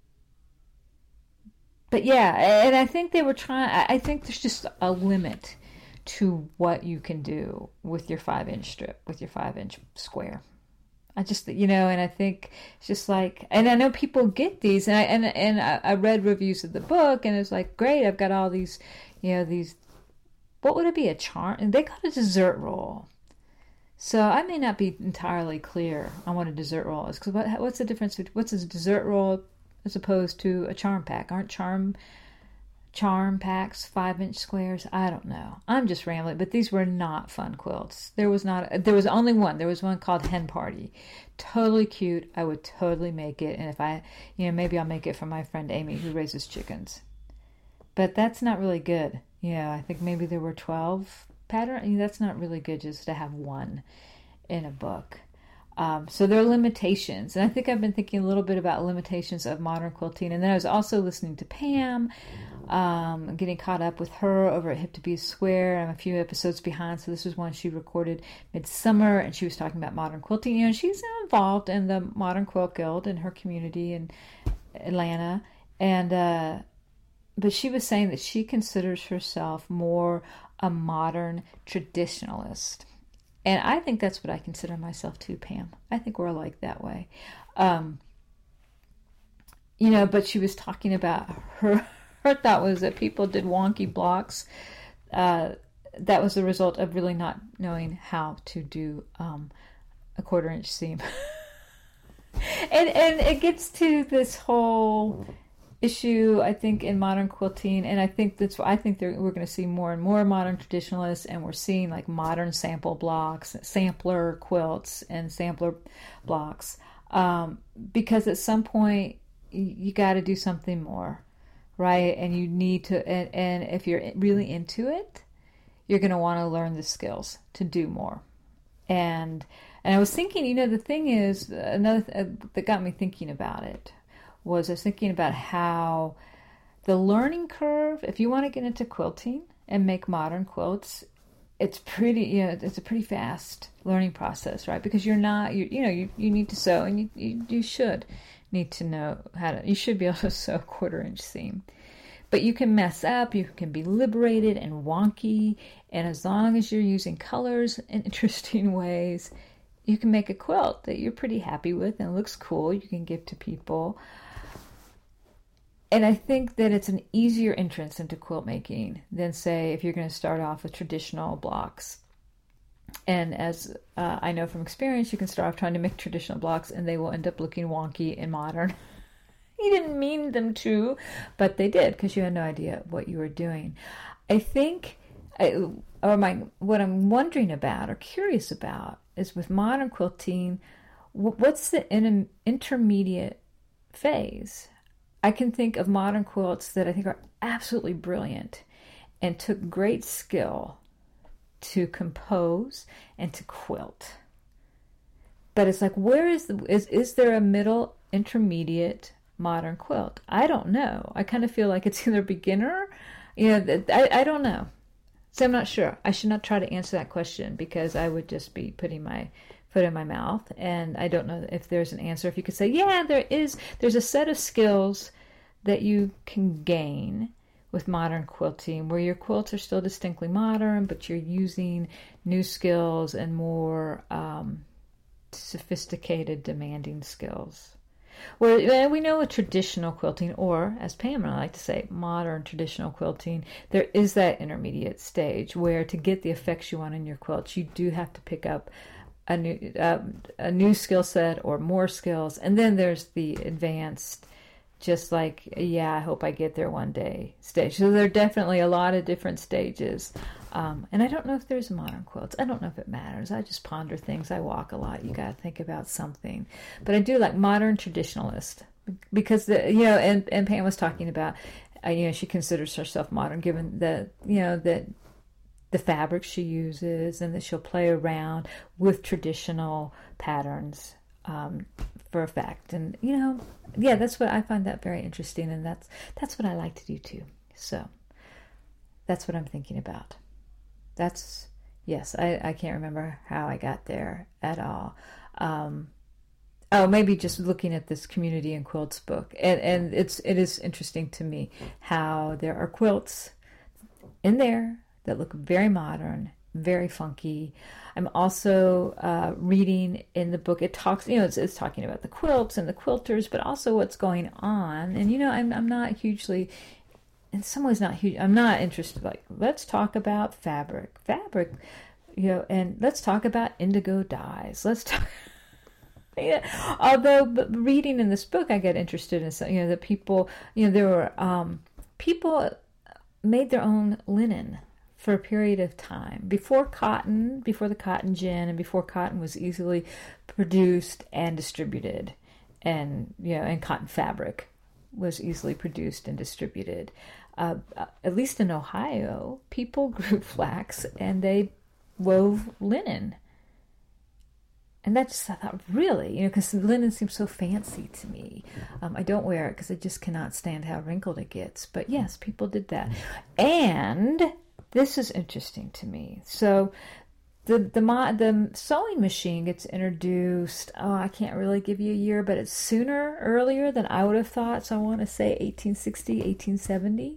A: but yeah, and I think they were trying. I think there's just a limit to what you can do with your five-inch strip, with your five-inch square. I just, you know, and I think it's just like, and I know people get these, and I and and I, I read reviews of the book, and it's like, great, I've got all these, you know, these. What would it be? A charm? And they got a dessert roll. So I may not be entirely clear on what a dessert roll is, because what, what's the difference? What's a dessert roll as opposed to a charm pack? Aren't charm charm packs five-inch squares? I don't know. I'm just rambling, but these were not fun quilts. There was not. There was only one. There was one called Hen Party. Totally cute. I would totally make it, and if I, you know, maybe I'll make it for my friend Amy who raises chickens. But that's not really good. Yeah, I think maybe there were twelve. Pattern, I mean, that's not really good just to have one in a book. Um, so there are limitations. And I think I've been thinking a little bit about limitations of modern quilting. And then I was also listening to Pam, um, getting caught up with her over at Hip to Be Square. I'm a few episodes behind. So this was one she recorded midsummer, and she was talking about modern quilting. You know, she's involved in the Modern Quilt Guild in her community in Atlanta. And, uh, but she was saying that she considers herself more a modern traditionalist. And I think that's what I consider myself too, Pam. I think we're alike that way. Um, you know, but she was talking about her, her thought was that people did wonky blocks. Uh, that was the result of really not knowing how to do um, a quarter inch seam. and, and it gets to this whole issue, I think, in modern quilting, and I think that's I think we're going to see more and more modern traditionalists, and we're seeing like modern sample blocks, sampler quilts, and sampler blocks, um, because at some point you, you got to do something more, right? And you need to, and, and if you're really into it, you're going to want to learn the skills to do more. And and I was thinking, you know, the thing is, another th- that got me thinking about it was I was thinking about how the learning curve, if you want to get into quilting and make modern quilts, it's pretty, you know, it's a pretty fast learning process, right? Because you're not, you, you know, you, you need to sew, and you, you, you should need to know how to, you should be able to sew a quarter inch seam. But you can mess up, you can be liberated and wonky, and as long as you're using colors in interesting ways, you can make a quilt that you're pretty happy with and looks cool, you can give to people. And I think that it's an easier entrance into quilt making than, say, if you're going to start off with traditional blocks. And as uh, I know from experience, you can start off trying to make traditional blocks, and they will end up looking wonky and modern. You didn't mean them to, but they did, because you had no idea what you were doing. I think, I, or my what I'm wondering about or curious about is with modern quilting, what's the in, intermediate phase? I can think of modern quilts that I think are absolutely brilliant and took great skill to compose and to quilt. But it's like, where is the, is, is there a middle intermediate modern quilt? I don't know. I kind of feel like it's either beginner, You know, th- I, I don't know. So I'm not sure. I should not try to answer that question because I would just be putting my foot in my mouth. And I don't know if there's an answer. If you could say, yeah, there is, there's a set of skills that you can gain with modern quilting where your quilts are still distinctly modern, but you're using new skills and more um, sophisticated, demanding skills. Where we know with traditional quilting, or as Pam and I like to say, modern traditional quilting, there is that intermediate stage where to get the effects you want in your quilts, you do have to pick up a new uh, a new skill set or more skills. And then there's the advanced, just like, yeah, I hope I get there one day stage. So there are definitely a lot of different stages. Um, and I don't know if there's modern quilts. I don't know if it matters. I just ponder things. I walk a lot. You got to think about something. But I do like modern traditionalist because, the you know, and, and Pam was talking about, uh, you know, she considers herself modern given the, you know, that the fabrics she uses and that she'll play around with traditional patterns um, for effect. And, you know, yeah, that's what I find that very interesting. And that's, that's what I like to do too. So that's what I'm thinking about. That's, yes, I, I can't remember how I got there at all. Um, oh, maybe just looking at this Community and Quilts book. And, and it's, it is interesting to me how there are quilts in there that look very modern, very funky. I'm also uh, reading in the book, it talks, you know, it's, it's talking about the quilts and the quilters, but also what's going on. And, you know, I'm, I'm not hugely... in some ways not huge. I'm not interested, like, let's talk about fabric. Fabric, you know, and let's talk about indigo dyes. Let's talk... yeah. Although but reading in this book, I get interested in, some, you know, that people, you know, there were um, people made their own linen for a period of time. Before cotton, before the cotton gin, and before cotton was easily produced and distributed, and, you know, and cotton fabric was easily produced and distributed. Uh, at least in Ohio, people grew flax and they wove linen. And that just, I thought, really, you know, because linen seems so fancy to me. Um, I don't wear it because I just cannot stand how wrinkled it gets. But yes, people did that. And this is interesting to me. So the the the sewing machine gets introduced, oh, I can't really give you a year, but it's sooner, earlier than I would have thought. So I want to say eighteen sixty, eighteen seventy.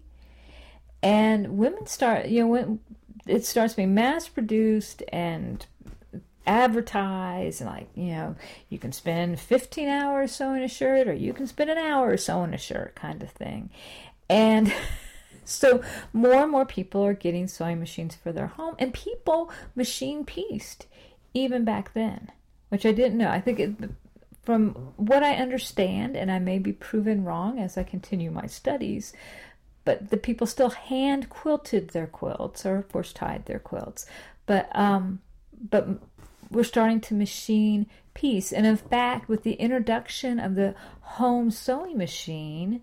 A: And women start, you know, when it starts being mass produced and advertised, and like, you know, you can spend fifteen hours sewing a shirt, or you can spend an hour sewing a shirt, kind of thing. And so more and more people are getting sewing machines for their home, and people machine pieced even back then, which I didn't know. I think it, from what I understand, and I may be proven wrong as I continue my studies, but the people still hand quilted their quilts, or of course tied their quilts. But um, but we're starting to machine piece, and in fact, with the introduction of the home sewing machine,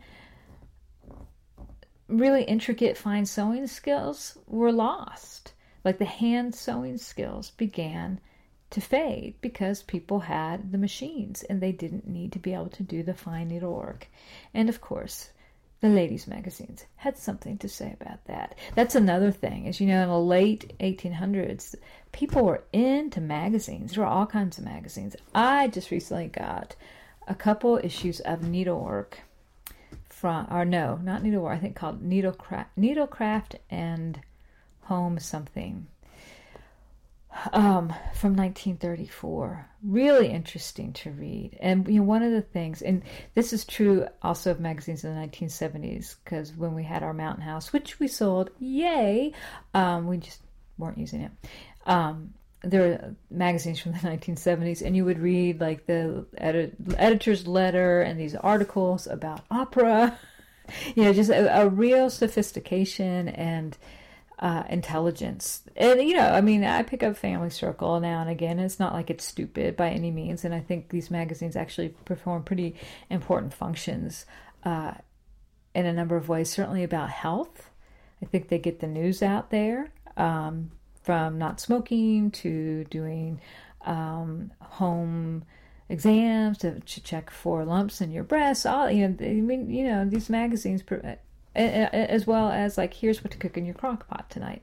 A: really intricate fine sewing skills were lost. Like the hand sewing skills began to fade because people had the machines and they didn't need to be able to do the fine needlework. And of course, the ladies' magazines had something to say about that. That's another thing. As you know, in the late eighteen hundreds, people were into magazines. There were all kinds of magazines. I just recently got a couple issues of Needlework from, or no, not Needlework, I think called Needlecraft, Needlecraft and Home something. Um, from nineteen thirty-four. Really interesting to read. And you know, one of the things, and this is true also of magazines in the nineteen seventies, because when we had our Mountain House, which we sold, yay, um, we just weren't using it. Um, there were magazines from the nineteen seventies, and you would read like the edit- editor's letter and these articles about opera, you know, just a, a real sophistication and Uh, intelligence. And, you know, I mean, I pick up Family Circle now and again. And it's not like it's stupid by any means. And I think these magazines actually perform pretty important functions uh, in a number of ways, certainly about health. I think they get the news out there, um, from not smoking to doing um, home exams to, to check for lumps in your breasts. All, you know, I mean, you know, these magazines as well as like, here's what to cook in your crock pot tonight.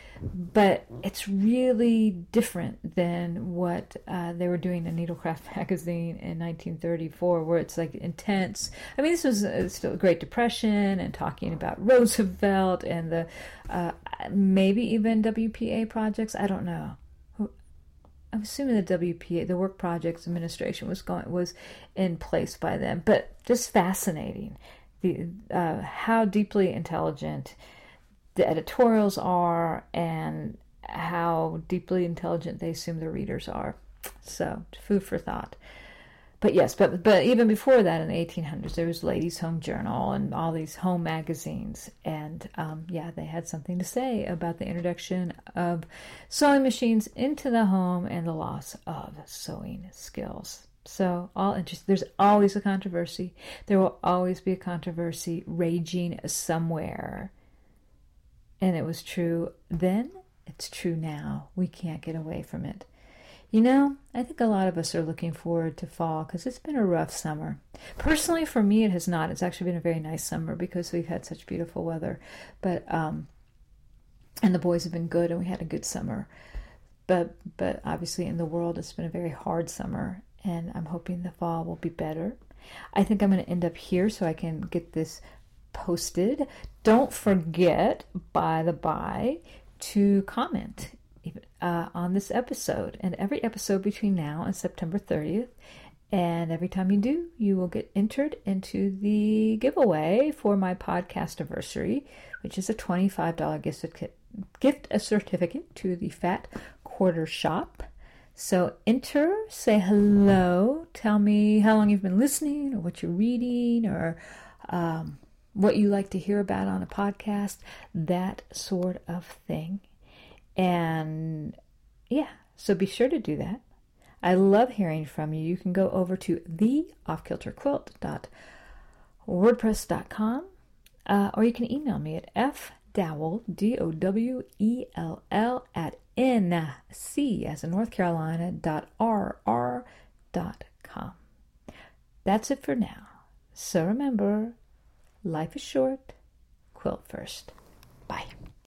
A: But it's really different than what uh, they were doing in Needlecraft magazine in nineteen thirty-four, where it's like intense. I mean, this was uh, still the Great Depression and talking about Roosevelt and the uh, maybe even W P A projects. I don't know. I'm assuming the W P A, the Work Projects Administration, was going was in place by then. But just fascinating, the uh, how deeply intelligent the editorials are, and how deeply intelligent they assume the readers are. So, food for thought. But yes, but but even before that, in the eighteen hundreds, there was Ladies' Home Journal and all these home magazines. And um, yeah, they had something to say about the introduction of sewing machines into the home and the loss of sewing skills. So, all interesting. There's always a controversy. There will always be a controversy raging somewhere. And it was true then, it's true now. We can't get away from it. You know, I think a lot of us are looking forward to fall because it's been a rough summer. Personally, for me, it has not. It's actually been a very nice summer because we've had such beautiful weather. But, um, and the boys have been good and we had a good summer. But, but obviously in the world, it's been a very hard summer. And I'm hoping the fall will be better. I think I'm going to end up here so I can get this posted. Don't forget, by the by, to comment uh, on this episode and every episode between now and September thirtieth. And every time you do, you will get entered into the giveaway for my podcast anniversary, which is a twenty-five dollars gift certificate, gift a certificate to the Fat Quarter Shop. So enter, say hello, tell me how long you've been listening or what you're reading or um, what you like to hear about on a podcast, that sort of thing. And yeah, so be sure to do that. I love hearing from you. You can go over to the off kilter quilt dot wordpress dot com uh, or you can email me at fdowell, D O W E L L, at N C as in North Carolina, dot R R dot com. That's it for now. So remember, life is short. Quilt first. Bye.